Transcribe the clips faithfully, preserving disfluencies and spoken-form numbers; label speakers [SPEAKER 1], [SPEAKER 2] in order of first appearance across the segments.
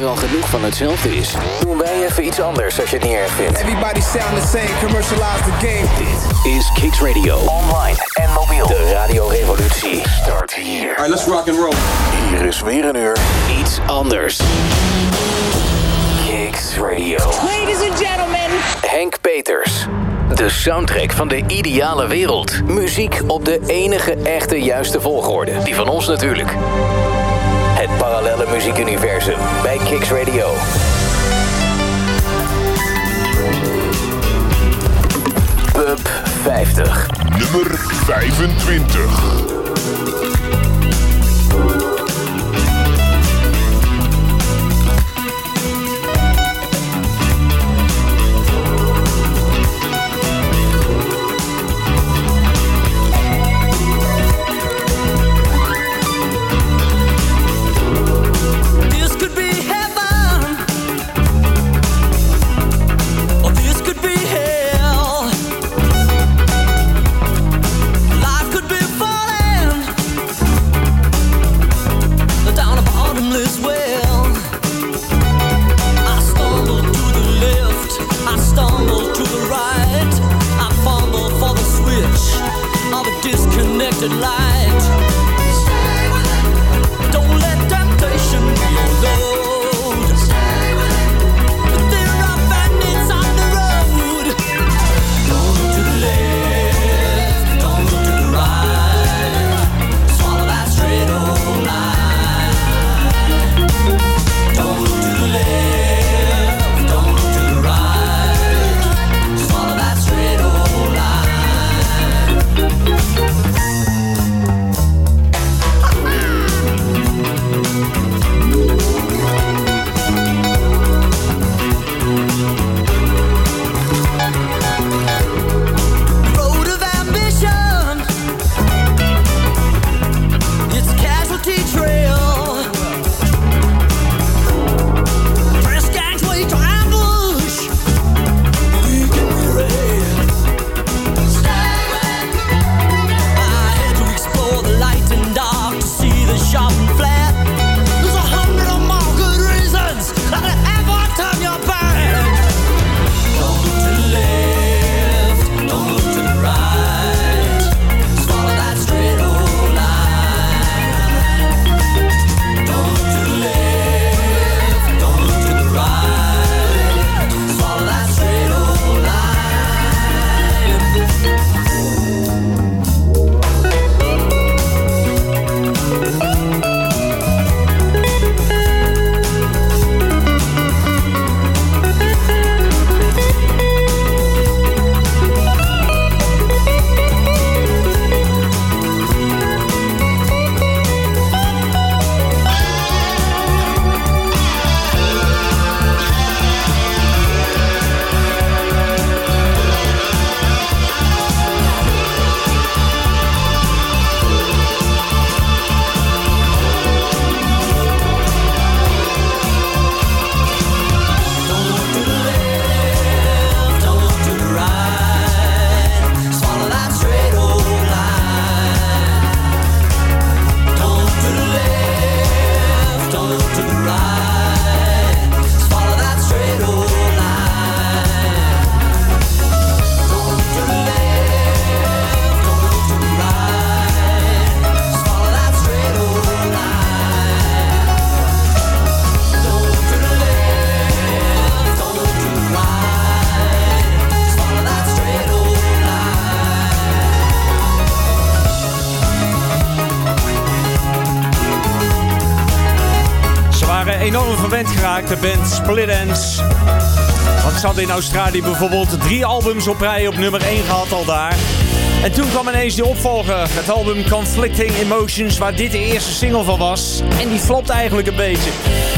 [SPEAKER 1] al genoeg van hetzelfde is, doen wij even iets anders als je het niet erg vindt.
[SPEAKER 2] Everybody sound the same, commercialize the game.
[SPEAKER 1] Dit is Kicks Radio. Online en mobiel. De radiorevolutie start hier.
[SPEAKER 3] Alright, let's rock and roll.
[SPEAKER 1] Hier is weer een uur iets anders. Kicks Radio.
[SPEAKER 4] Ladies and gentlemen.
[SPEAKER 1] Henk Peters. De soundtrack van de ideale wereld. Muziek op de enige echte juiste volgorde. Die van ons natuurlijk. Het parallelle muziekuniversum bij Kicks Radio. Pub vijftig.
[SPEAKER 5] Nummer vijfentwintig.
[SPEAKER 6] Disconnected light. Stay with it. Don't let temptation be your load. Stay with it. But there are bandits on the road. Don't look to the left, don't look to the right. Swallow that straight old line. Don't look to the left, don't look to the right. Swallow that straight old line.
[SPEAKER 7] Enorm verwend geraakt, de band Split Enz. Want ze hadden in Australië bijvoorbeeld drie albums op rij op nummer één gehad al daar. En toen kwam ineens die opvolger, het album Conflicting Emotions, waar dit de eerste single van was. En die flopt eigenlijk een beetje.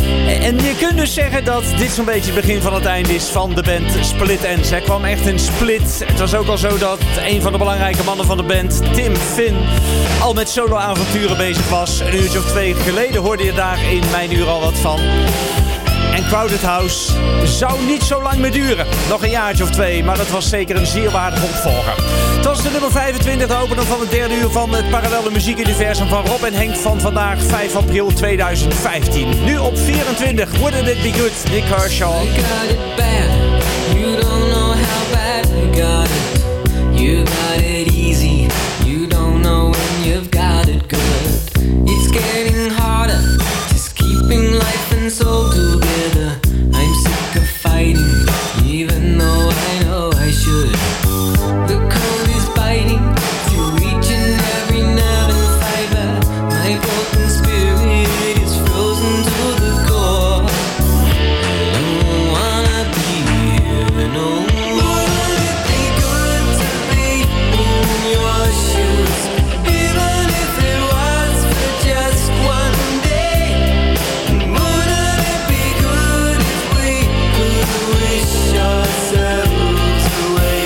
[SPEAKER 7] En je kunt dus zeggen dat dit zo'n beetje het begin van het einde is van de band Split Enz. Er kwam echt een split. Het was ook al zo dat een van de belangrijke mannen van de band, Tim Finn, al met solo-avonturen bezig was. Een uurtje of twee geleden hoorde je daar in mijn uur al wat van. En Crowded House zou niet zo lang meer duren. Nog een jaartje of twee, maar dat was zeker een zeer waardige opvolger. Het was de nummer vijfentwintig, de opener van het derde uur van het parallelle muziekuniversum van Rob en Henk van vandaag vijf april tweeduizend vijftien. Nu op vierentwintig, Wouldn't It Be Good, Nick Kershaw.
[SPEAKER 3] I got it bad, you don't know how bad I got it. You got it easy, you don't know when you've got it good. It's getting harder, just keeping life and soul together. I'm sick of fighting, even though I know I should. The cold is biting, through each and every nerve and fiber. My broken spirit is frozen to the core. I don't wanna be here no more. Wouldn't it be good to be in your shoes, even if it was for just one day? Wouldn't it be good if we could wish ourselves away?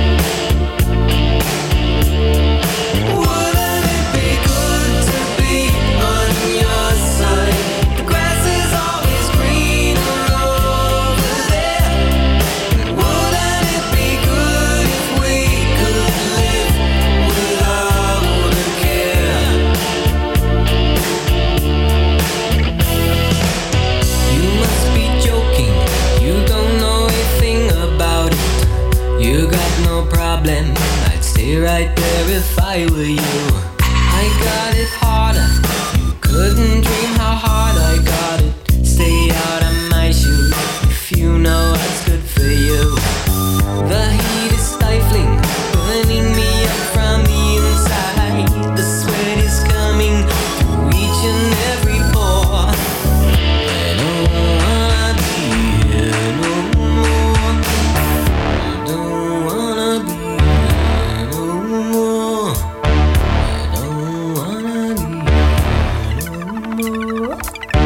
[SPEAKER 3] Wouldn't it be good to be on your side? The grass is always greener over there. Wouldn't it be good if we could live without a care? You must be joking, you don't know a thing about it. You got no problem, I'd stay right there if I were you. I got it harder, you couldn't dream how hard I got it. Stay out of my shoes, if you know what's good for you. The heat is stifling, burning me up from the inside. The sweat is coming through each and every pore. I don't wanna be here no more. I don't wanna be here no more. I don't wanna be here no more.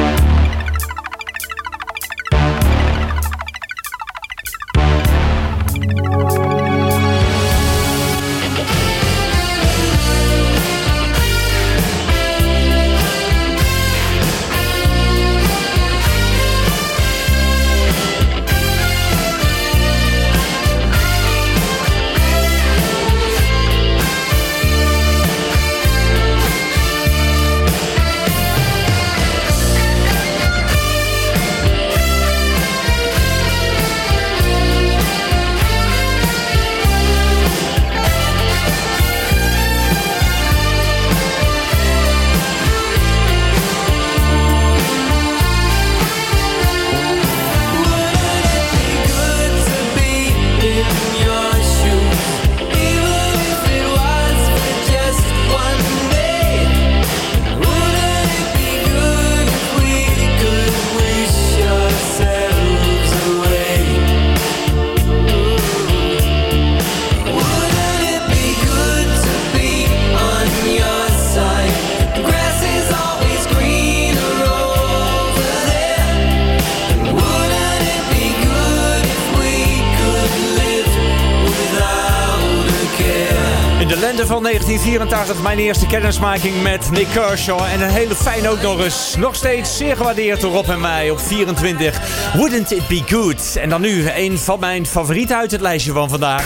[SPEAKER 7] Van negentien vierentachtig, mijn eerste kennismaking met Nick Kershaw. En een hele fijn ook nog eens. Nog steeds zeer gewaardeerd door Rob en mij op vierentwintig. Wouldn't It Be Good? En dan nu een van mijn favorieten uit het lijstje van vandaag.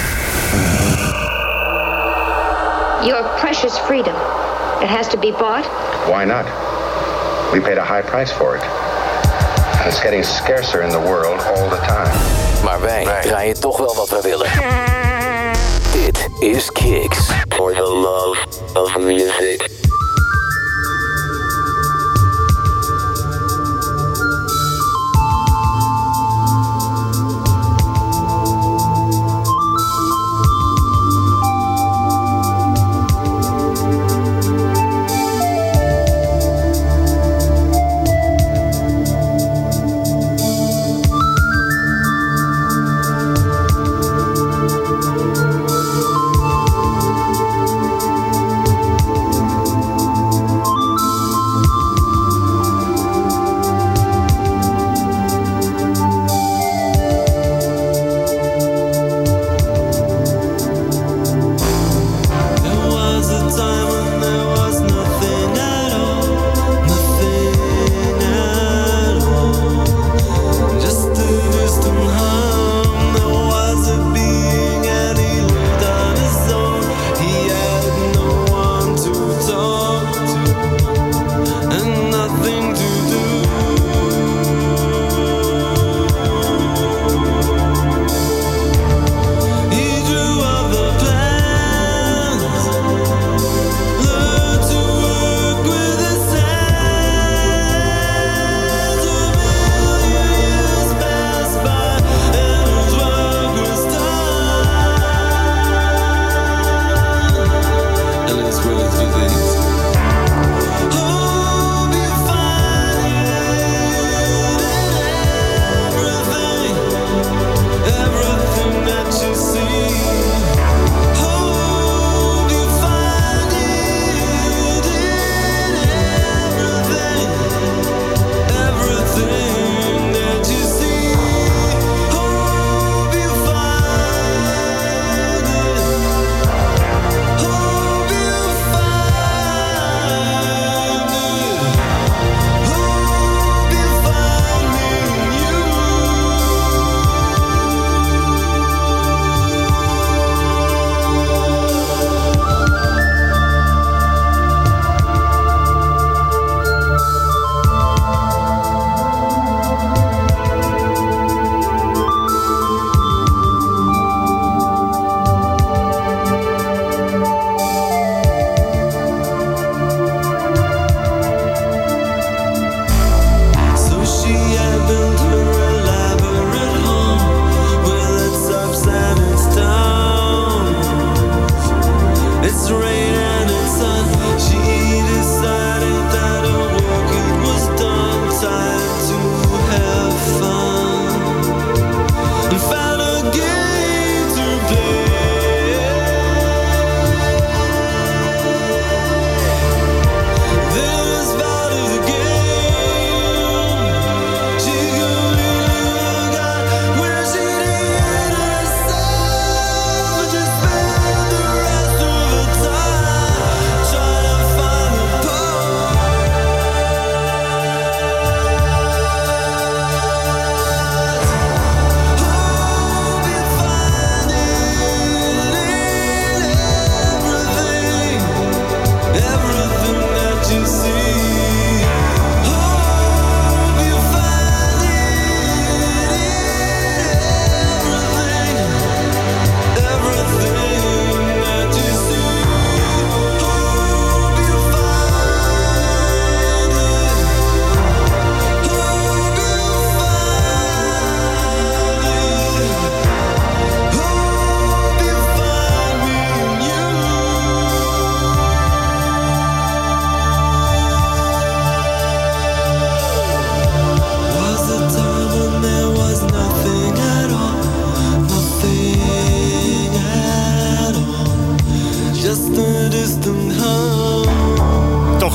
[SPEAKER 4] Your precious freedom. It has to be bought.
[SPEAKER 8] Why not? We paid a high price for it. And it's getting scarcer in the world all the time.
[SPEAKER 1] Maar wij draaien toch wel wat we willen. Dit is Kicks. For the love of music.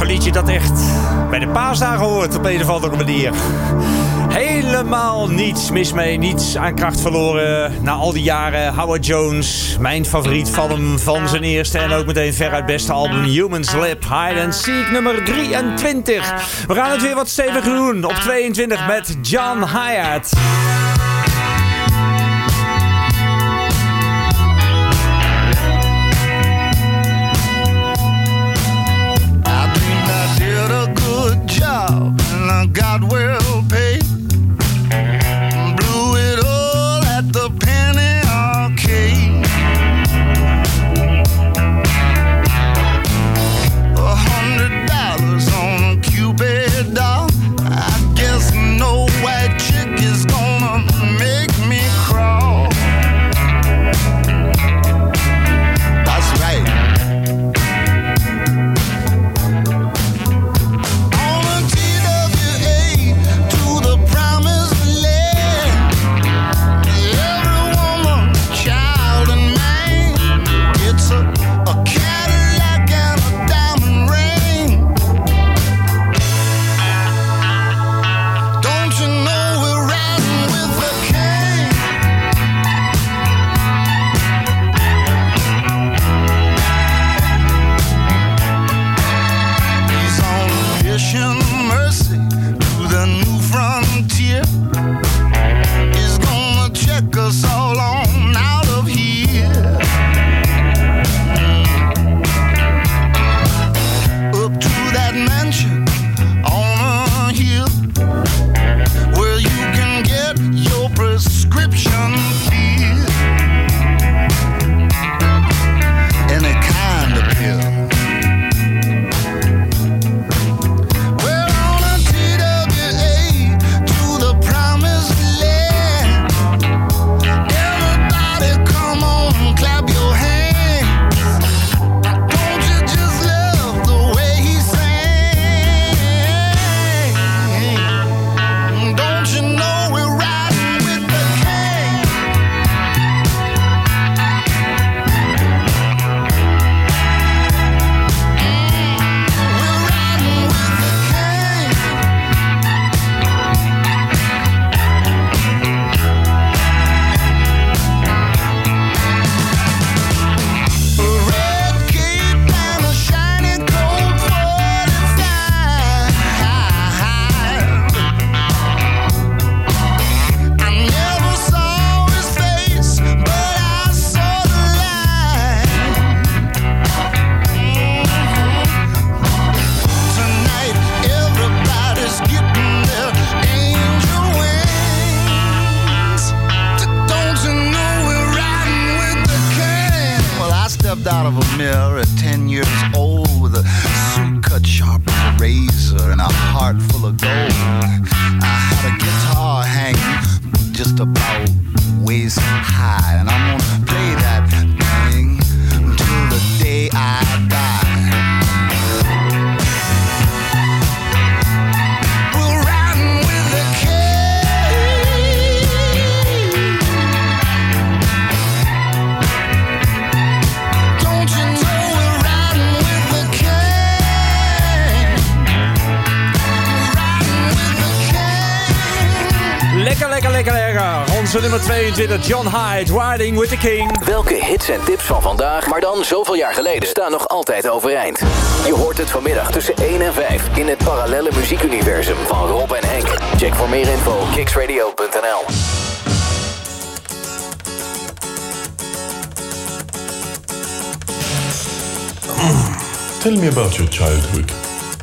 [SPEAKER 7] een liedje dat echt bij de paasdagen hoort op een of andere manier. Helemaal niets mis mee, niets aan kracht verloren. Na al die jaren Howard Jones, mijn favoriet van hem, van zijn eerste en ook meteen veruit beste album Human's Lip, Hide and Seek nummer drieëntwintig. We gaan het weer wat steviger doen op tweeëntwintig met John Hiatt.
[SPEAKER 9] Got well paid, blew it all at the penny arcade. A hundred dollars on a Cupid doll. I guess no white chick is gonna make me crawl. That's right. Out of a mirror at ten years old with a suit cut sharp as a razor and a heart full of gold. I had a guitar hanging just about waist high, and I'm gonna play that thing until the day I die. We're riding with the
[SPEAKER 7] Lekker, lekker, lekker, lekker. Onze nummer tweeëntwintig, John Hiatt, Riding with the King.
[SPEAKER 1] Welke hits en tips van vandaag, maar dan zoveel jaar geleden, staan nog altijd overeind. Je hoort het vanmiddag tussen één en vijf in het parallelle muziekuniversum van Rob en Henk. Check voor meer info kicks radio punt n l.
[SPEAKER 5] Tell me about your childhood.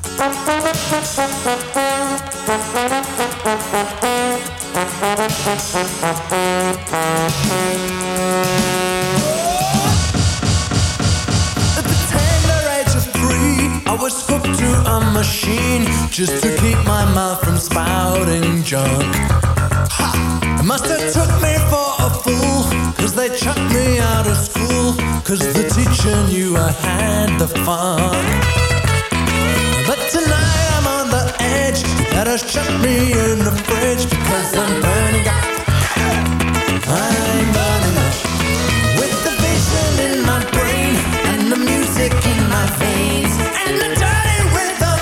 [SPEAKER 10] At the tender age of three, I was hooked to a machine just to keep my mouth from spouting junk. Ha! It must have took me for a fool, cause they chucked me out of school, cause the teacher knew I had the fun. But tonight I'm on the edge, that has chucked me in the fridge, because I'm burning up. I'm burning up. With the vision in my brain, and the music in my veins, and the dirty rhythm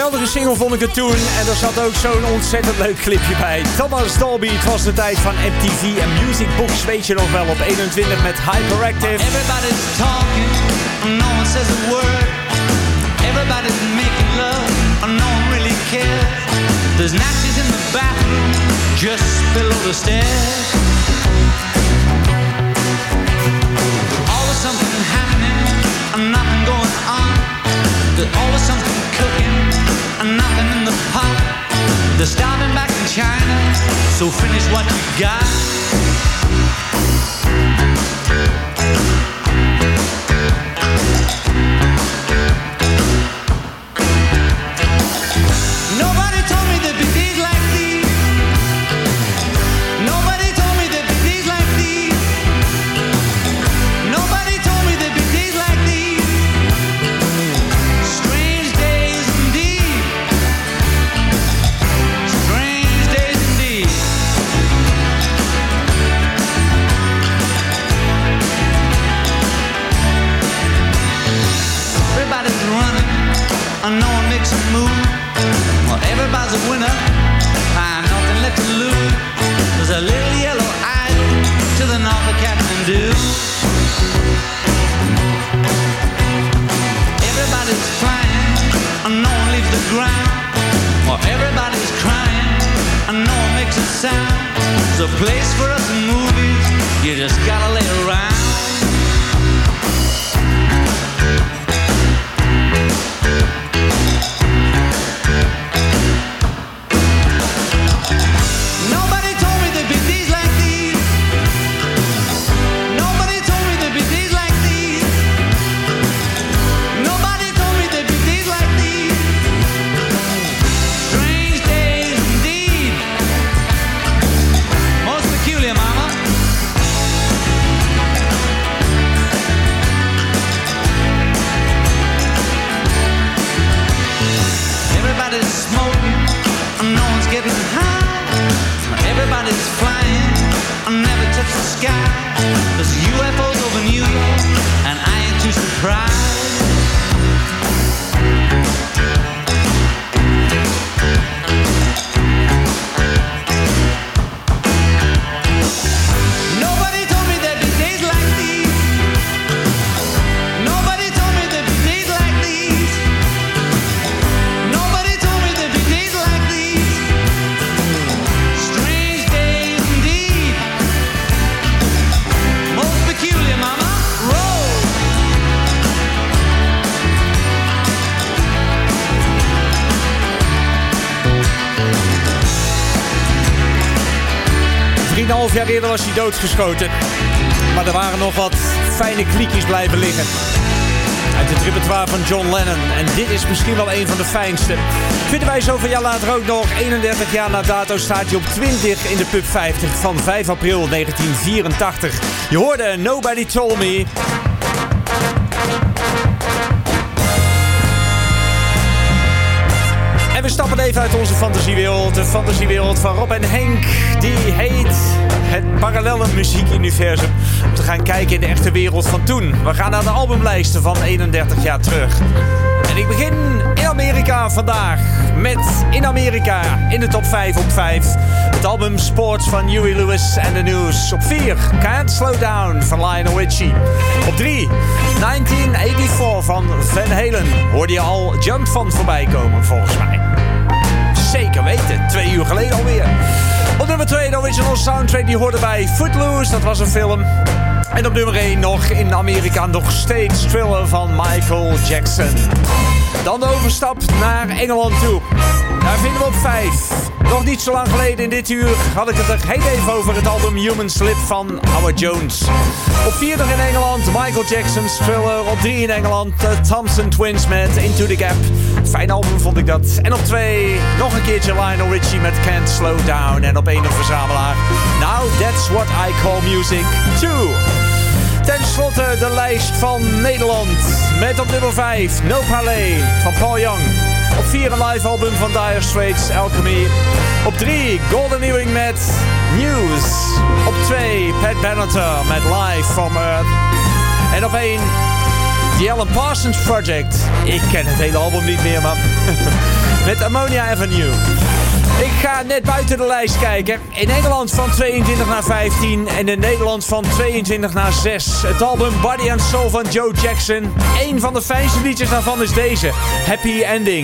[SPEAKER 7] Geweldige single vond ik het toen. En er zat ook zo'n ontzettend leuk clipje bij. Thomas Dolby, het was de tijd van M T V en Music Box, weet je nog wel, op eenentwintig met Hyperactive.
[SPEAKER 6] Everybody's talking, no one says a word. Everybody's making love, no one really cares. There's napkins in the bathroom, just below the stairs. Always something happening, and nothing going on. There's always something cooking, and nothing in the pot. They're starving back in China, so finish what you got. Nobody told me there'd be days like these. Nobody told me there'd be days like these. Nobody told me there'd be days like these. Strange days indeed. Strange days indeed. Everybody's running, and no one makes a move. Well, everybody's a winner, find nothing left to lose. There's a little yellow island to the north of Kathmandu. Everybody's flying, and no one leaves the ground. Well, everybody's crying, and no one makes a sound. There's a place for us in movies, you just gotta lay around. Nobody told me there'd be days like these. Nobody told me there'd be days like these. Nobody told me there'd be days like these. Strange days indeed. Most peculiar, mama. Everybody's smoking, and no one's getting high. Everybody's flying, and never touch the sky. There's U F Os over New York, and I ain't too surprised. Nobody told me there'd be days like these. Nobody told me there'd be days like these. Nobody told me there'd be days like these. Strange days indeed. Most peculiar, mama. Roll.
[SPEAKER 7] drieënhalf jaar eerder was hij doodgeschoten. Maar er waren nog wat fijne kliekjes blijven liggen. Uit het repertoire van John Lennon. En dit is misschien wel een van de fijnste. Vinden wij zoveel jaar later ook nog. eenendertig jaar na dato staat hij op twintig in de Pub vijftig van vijf april negentien vierentachtig. Je hoorde Nobody Told Me. En we stappen even uit onze fantasiewereld. De fantasiewereld van Rob en Henk. Die heet het parallelle muziekuniversum. Om te gaan kijken in de echte wereld van toen. We gaan naar de albumlijsten van eenendertig jaar terug. En ik begin in Amerika vandaag. Met in Amerika in de top vijf op vijf. Het album Sports van Huey Lewis and the News. Op vier Can't Slow Down van Lionel Richie. Op drie negentien vierennegentig van Van Halen. Hoorde je al Jump van voorbij komen volgens mij. Zeker weten, twee uur geleden alweer. Op nummer twee de original soundtrack, die hoorde bij Footloose, dat was een film. En op nummer één nog in Amerika nog steeds Thriller van Michael Jackson. Dan de overstap naar Engeland toe. Daar vinden we op vijf. Nog niet zo lang geleden in dit uur had ik het er heel even over het album Human Slip van Howard Jones. Op vier nog in Engeland Michael Jackson's Thriller. Op drie in Engeland de Thompson Twins met Into the Gap. Fijn album vond ik dat. En op twee nog een keertje Lionel Richie met Can't Slow Down. En op één een verzamelaar. Now That's What I Call Music two. Ten slotte de lijst van Nederland. Met op nummer vijf No Palais van Paul Young. Op vier een live album van Dire Straits, Alchemy. Op drie Golden Earring met News. Op twee Pat Benatar met Live from Earth. En op één The Alan Parsons Project. Ik ken het hele album niet meer, man. Met Ammonia Avenue. Ik ga net buiten de lijst kijken. In Nederland van tweeëntwintig naar vijftien. En in Nederland van tweeëntwintig naar zes. Het album Body and Soul van Joe Jackson. Een van de fijnste liedjes daarvan is deze. Happy Ending.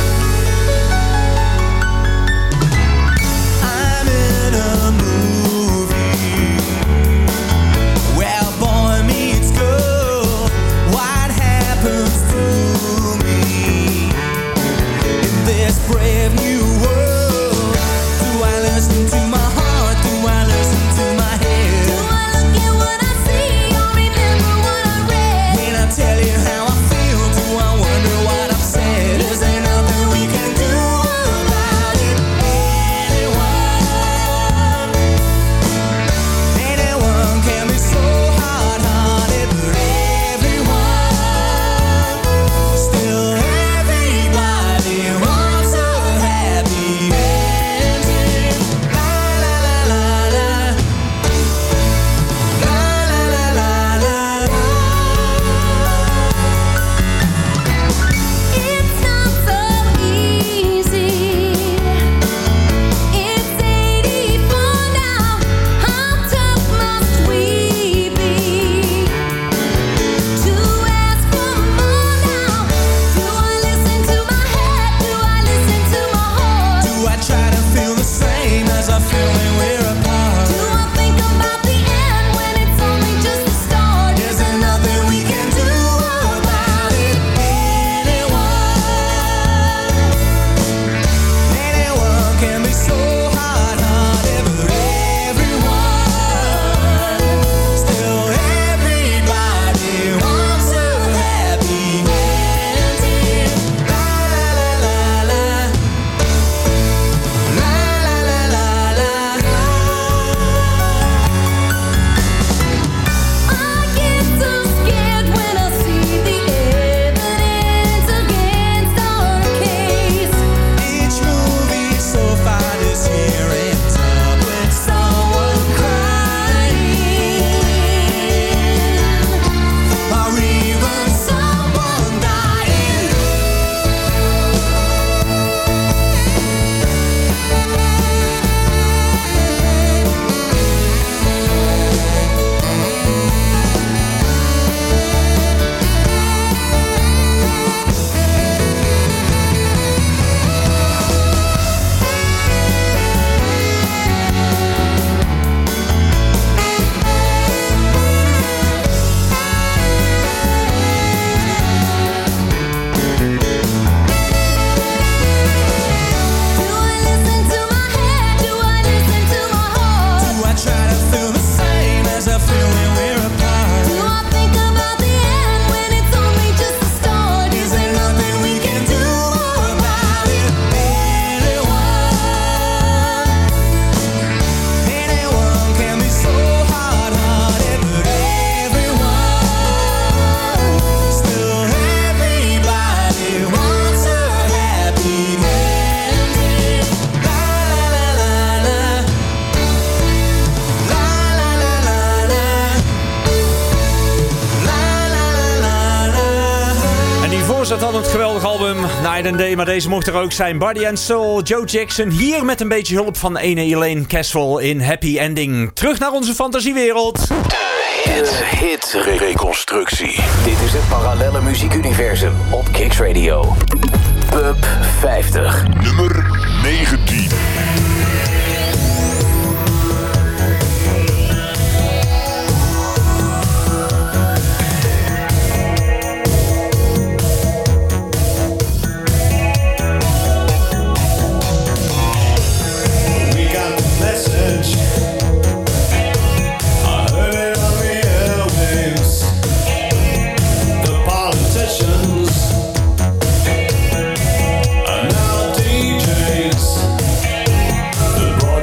[SPEAKER 10] Brave new world. Do I listen to my heart? Do I listen to my head? Do I look at what I see or remember what I read? When I tell you how I feel, do I wonder what I've said? Is there nothing we can do about it? Anyone, anyone can be so hard-hearted, but everyone, still everybody wants a happy ending. La la la la la. La la la la la. It's not so easy. It's eighty-four now. How tough must we be to ask for more now? Do I listen to my head? Do I listen to my heart? Do I try to feel the same as I feel when we're apart? Do I think about the end when it's only just the start? Is there nothing we can do about it? Anyone, anyone can be so hard-hearted, but everyone, still everybody wants a happy ending. La la la la. La la la la la. I get so scared when I see the evidence against our case. Each movie so far this year ends up with someone crying, or even someone dying. Do I listen to my head? Do I listen to my heart? Do I try to feel the same as I feel when we're apart? Do I think about the end when it's only just the start? Is there nothing we can do about it? Anyone, anyone can be so hard-hearted, but everyone, still everybody wants a happy ending. La la la la. La la la la la. La la la la la.
[SPEAKER 7] En hiervoor zat al het geweldige album Night and Day, maar deze mocht er ook zijn. Body and Soul, Joe Jackson. Hier met een beetje hulp van ene Elaine Caswell in Happy Ending. Terug naar onze fantasiewereld.
[SPEAKER 1] Het hit reconstructie. Dit is het parallelle muziekuniversum op Kicks Radio. Pub vijftig.
[SPEAKER 5] Nummer negentien.
[SPEAKER 10] We got the message. I heard it on the airwaves. The politicians are now D Js. The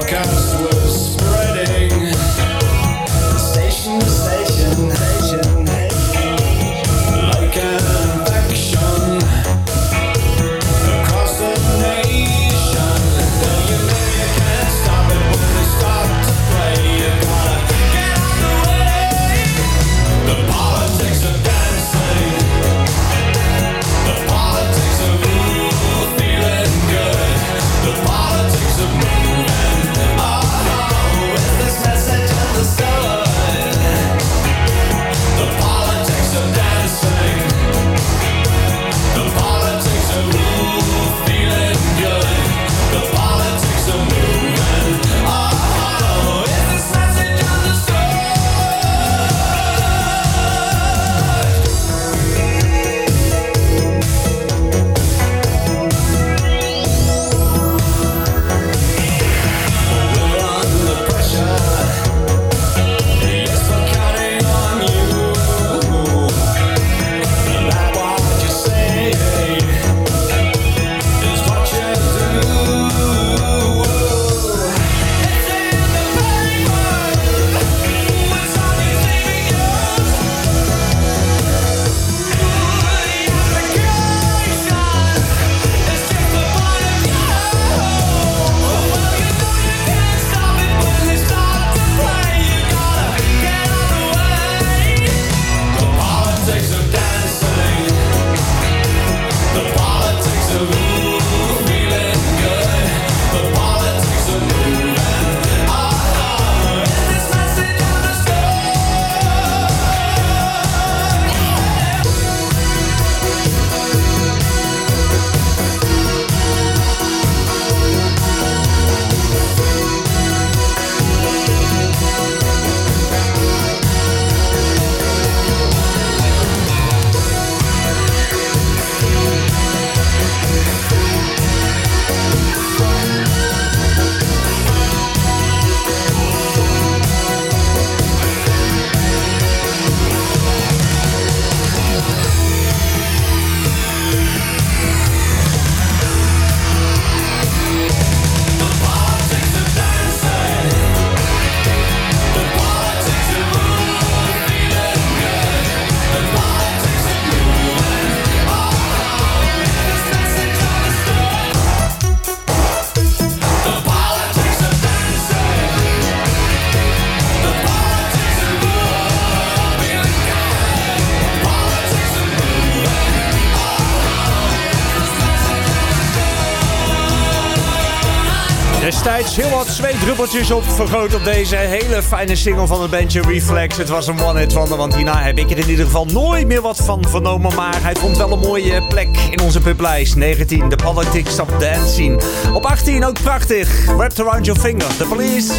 [SPEAKER 7] Destijds heel wat zweetdruppeltjes op vergroot op deze hele fijne single van het bandje Reflex. Het was een one-hit wonder, want hierna heb ik er in ieder geval nooit meer wat van vernomen. Maar hij vond wel een mooie plek in onze publijst. negentien, The Politics of Dancing. Op achttien ook prachtig, Wrapped Around Your Finger, The Police.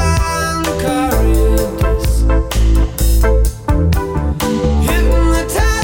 [SPEAKER 6] Hypnotized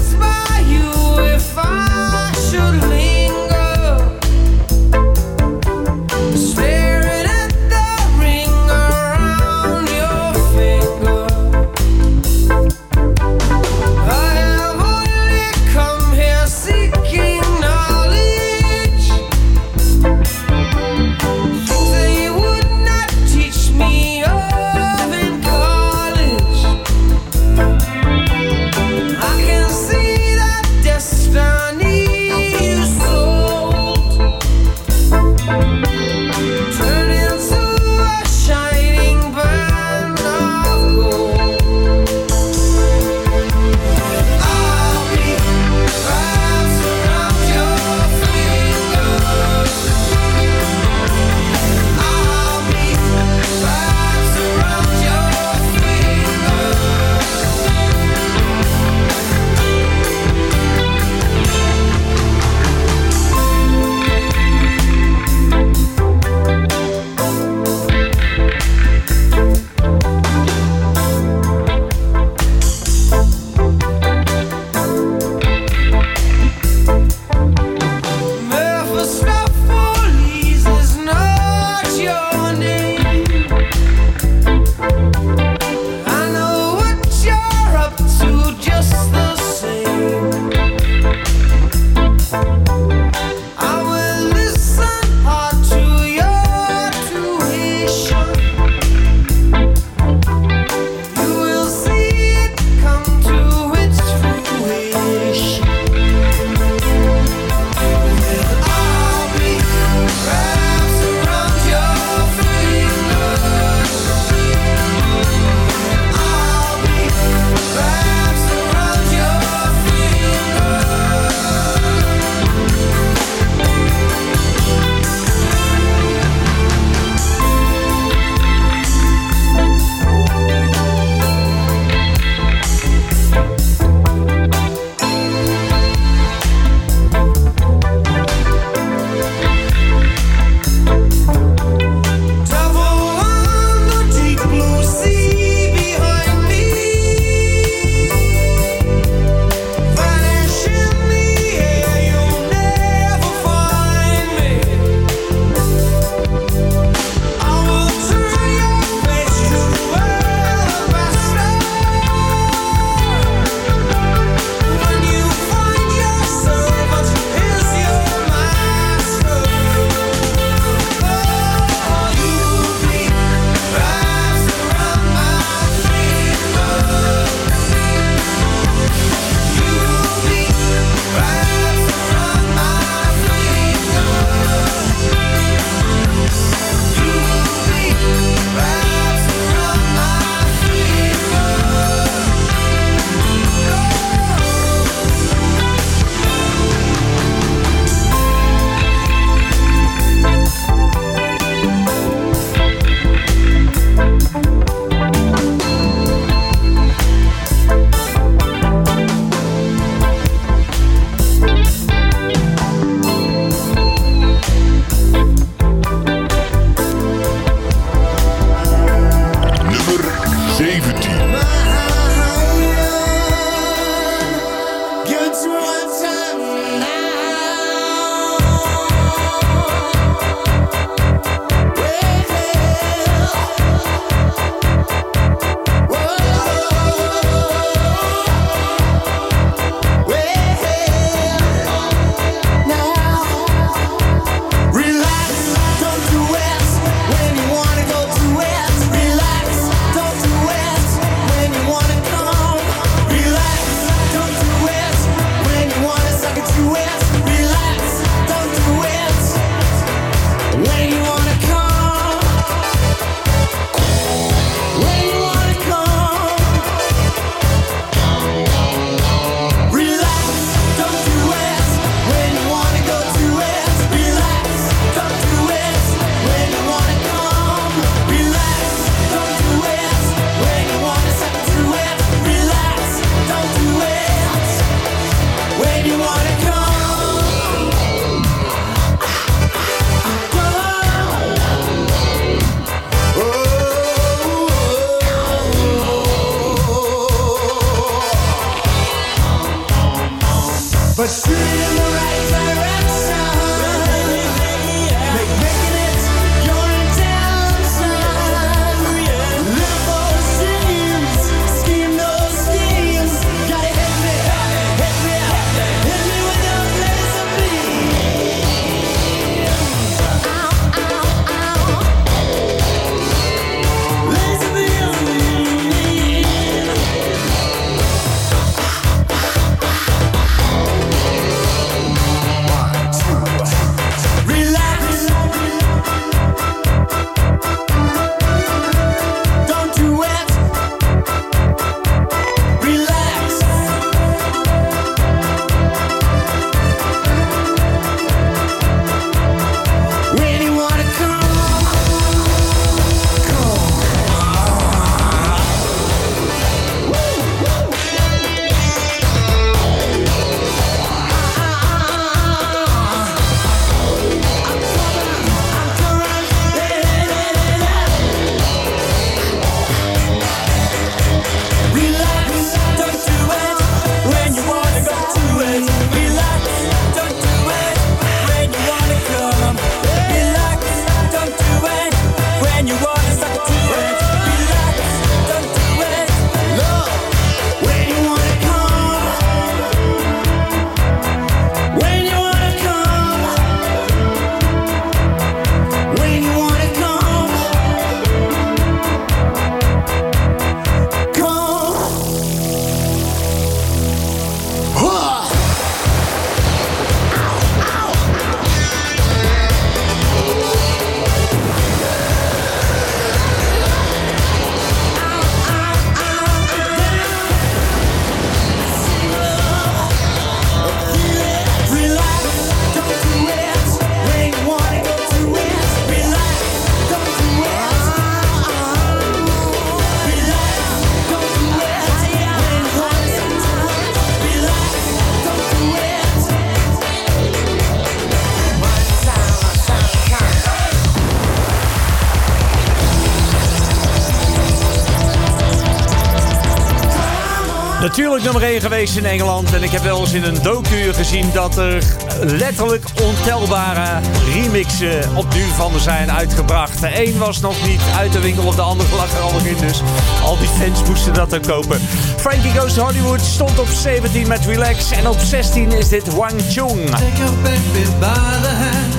[SPEAKER 7] Natuurlijk nummer één geweest in Engeland. En ik heb wel eens in een docu gezien dat er letterlijk ontelbare remixen opnieuw van zijn uitgebracht. De een was nog niet uit de winkel of de andere lag er al nog in. Dus al die fans moesten dat ook kopen. Frankie Goes to Hollywood stond op zeventien met Relax. En op zestien is dit Wang Chung.
[SPEAKER 10] Take your baby by the hand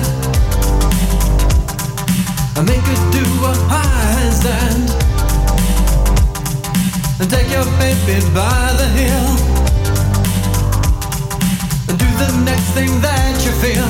[SPEAKER 10] and make her do a handstand. And take your baby by the heel and do the next thing that you feel.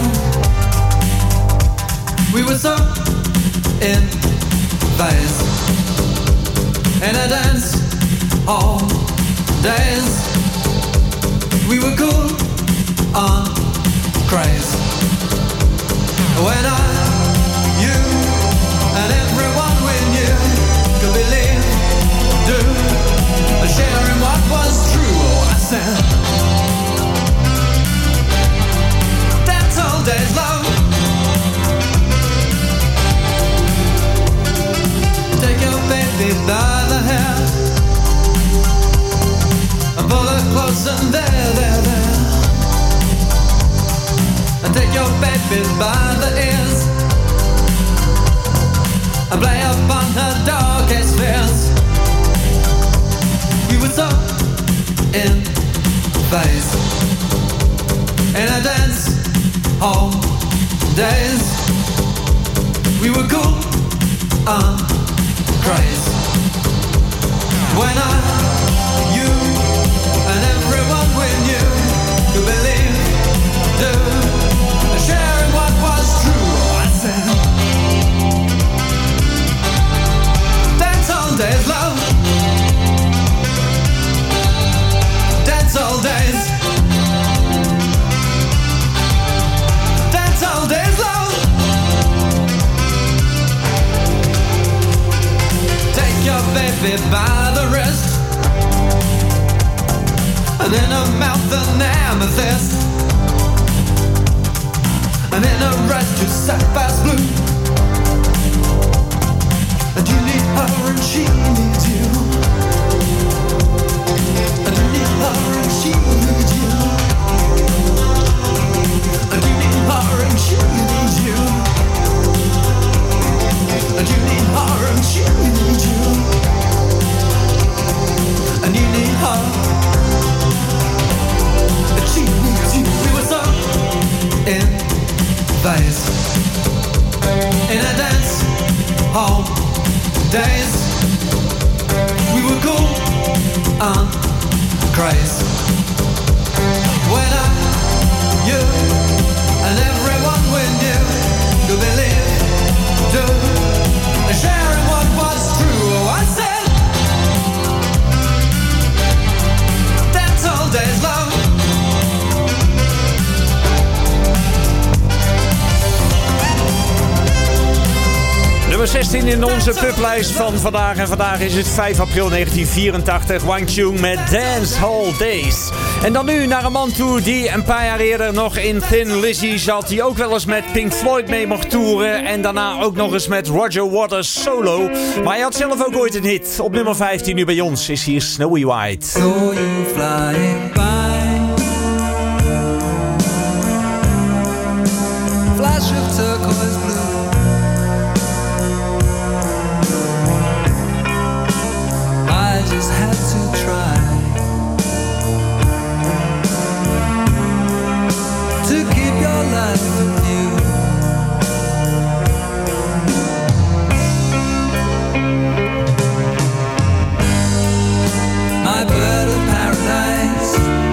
[SPEAKER 10] We were so in phase in a dance all days. We were cool on craze. When I, you, and everyone we knew could believe, do, sharing what was true. Oh, I said, that's all days love. Take your baby by the hair and pull her close and there, there, there. And take your baby by the ears and play upon her darkest fears. We were so in phase in a dance hall days. We were cool on craze. When I, you, and everyone we knew could believe, do, sharing what was true. I said, dance all days, love. Dance all days. Dance all days, love. Take your baby by the wrist and in her mouth an amethyst, and in her red to sapphire's blue. And you need her and she needs you. And you need her and she needs you. And you need her and she needs you. And you need her and she needs you. And you need her and she needs you. We were so in phase in a dance hall days. We were cool on craze. When I, you, and everyone we knew could believe, do, sharing what was true. Oh, I said, that's all days love.
[SPEAKER 7] Nummer zestien in onze publijst van vandaag. En vandaag is het vijf april negentien vierentachtig. Wang Chung met Dance Hall Days. En dan nu naar een man toe die een paar jaar eerder nog in Thin Lizzy zat. Die ook wel eens met Pink Floyd mee mocht toeren. En daarna ook nog eens met Roger Waters solo. Maar hij had zelf ook ooit een hit. Op nummer vijftien nu bij ons is hier Snowy White.
[SPEAKER 10] So you flying by, flash of turquoise blue. I just had to try to keep your life with you. My bird of paradise,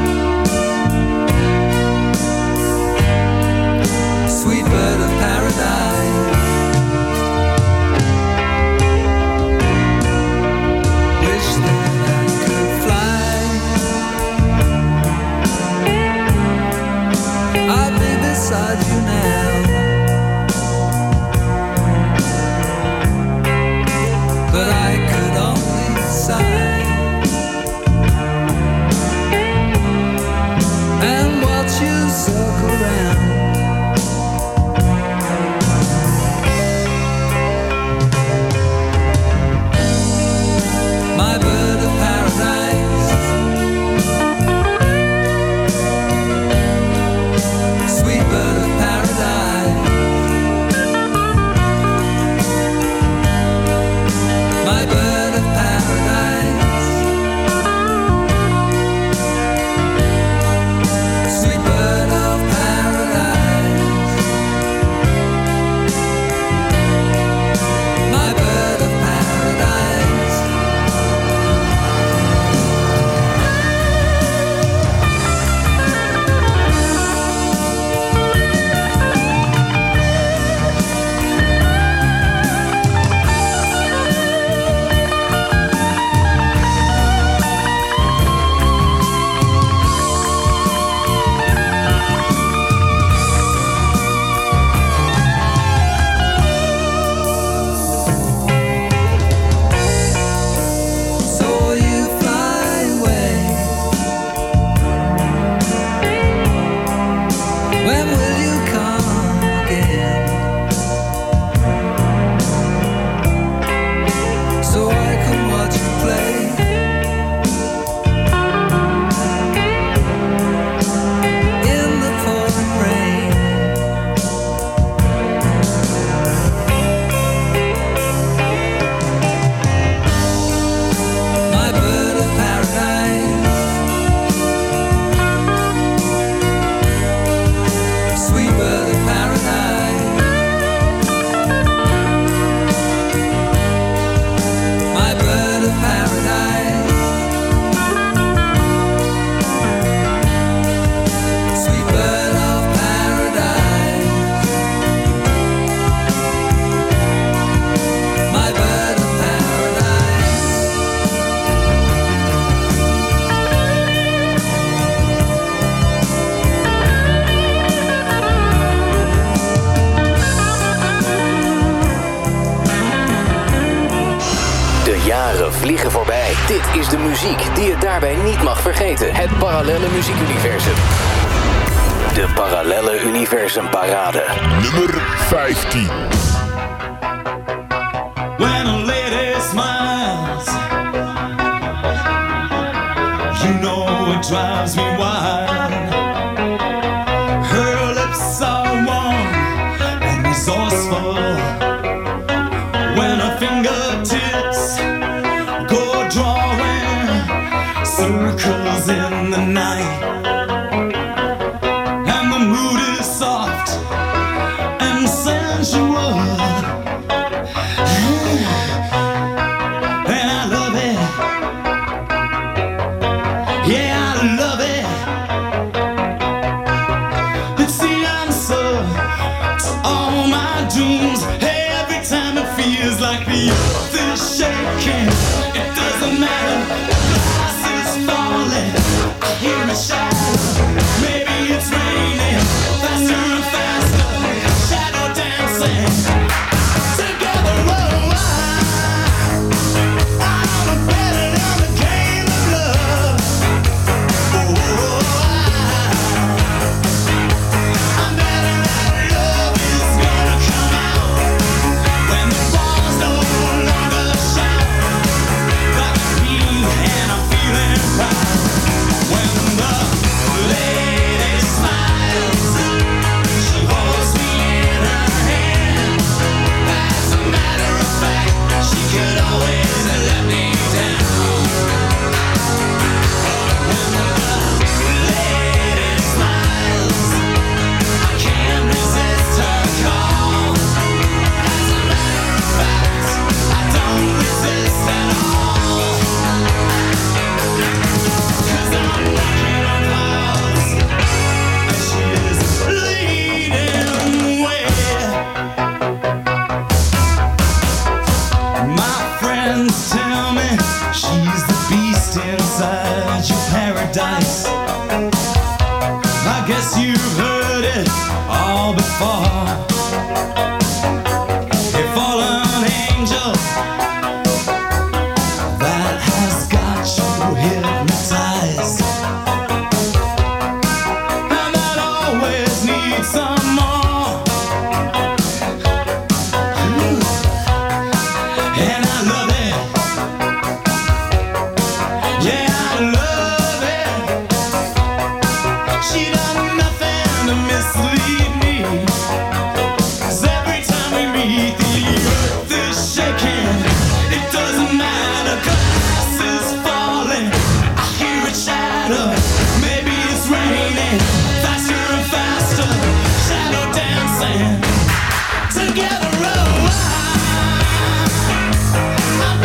[SPEAKER 1] vliegen voorbij. Dit is de muziek die je daarbij niet mag vergeten. Het parallelle muziekuniversum. De Parallelle Universum Parade.
[SPEAKER 5] Nummer vijftien.
[SPEAKER 6] When a lady smiles, you know it drives me wild. Her lips are warm and resourceful. When her fingertips go drawing circles in the night, and the mood is soft and sensual. And I love it. Yeah, I love it. It's the answer to all my dreams. Every time it feels like the earth is shaking, it doesn't matter. The glass is falling. I hear a shadow. Maybe it's raining. Faster and faster. Shadow dancing. Together, oh, I, I'm better than the game of love. Oh, I, I'm better than love is gonna come out when the bars no longer shout like me, and I'm feeling proud. When the lady smiles, she holds me in her hand. As a matter of fact, she could always let me down. When the lady smiles, I can't resist her call. As a matter of fact, I don't resist at all. 'Cause I'm knocking on clouds, and she is leading away. My friends tell me she's the beast inside your paradise. I guess you've heard it all before. A fallen angel that has got you hypnotized, and that always needs some more. And I love it. Yeah, I love it. She done nothing to mislead me. 'Cause every time we meet, the earth is shaking. It doesn't matter, glass is falling. I hear it shatter. Maybe it's raining. Faster and faster. Shadow dancing. Together, oh, I, I'm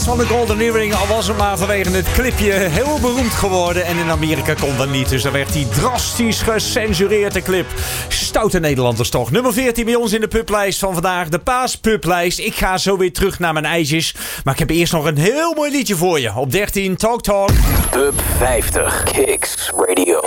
[SPEAKER 7] van de Golden Earring, al was het maar vanwege het clipje heel beroemd geworden. En in Amerika kon dat niet, dus dan werd hij drastisch gecensureerd, de clip. Stoute Nederlanders toch. Nummer veertien bij ons in de publijst van vandaag, de paaspublijst. Ik ga zo weer terug naar mijn ijsjes, maar ik heb eerst nog een heel mooi liedje voor je. Op dertien, Talk Talk.
[SPEAKER 1] Pub vijftig, Kicks Radio.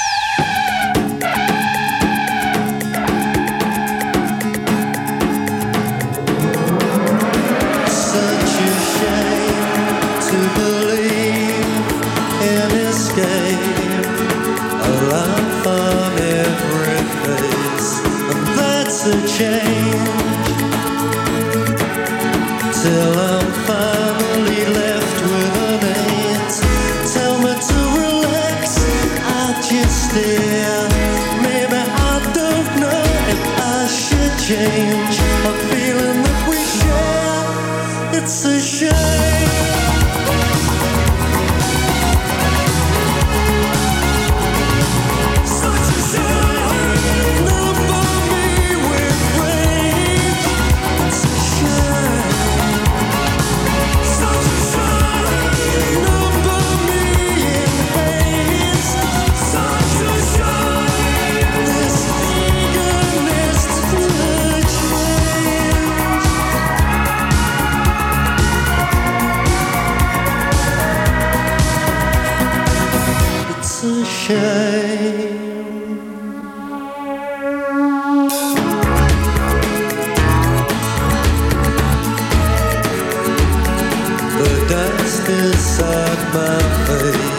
[SPEAKER 11] A change till I'm finally left with an eight. Tell me to relax, I just stare. Maybe I don't know if I should change a feeling that we share. It's a shame. The dust inside my face